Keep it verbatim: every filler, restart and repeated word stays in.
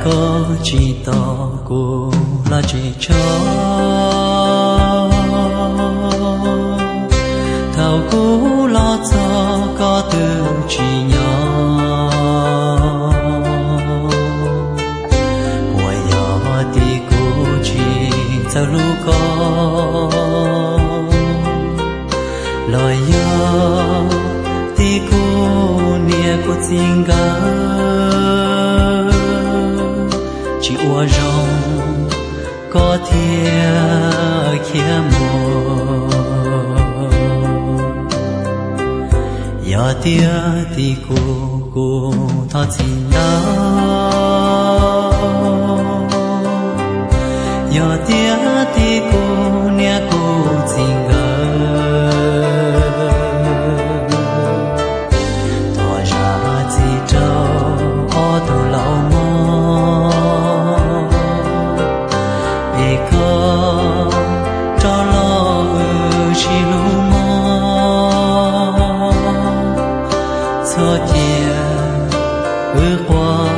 có chỉ to cô là chỉ cho thảo cũ lo cho có từ chỉ nhỏ ngoài nhỏ thì cô chỉ sao lúc có lời yo thì cô nia cô xin gỡ chỉ ua rong có thiê kia mùa giờ tia thì cô cô thật xin đó giờ tia thì cô nia cô xin gỡ thọ ra chỉ cho ô tô lâu mơ để có cho lo chỉ lu mơ cho chia ước qua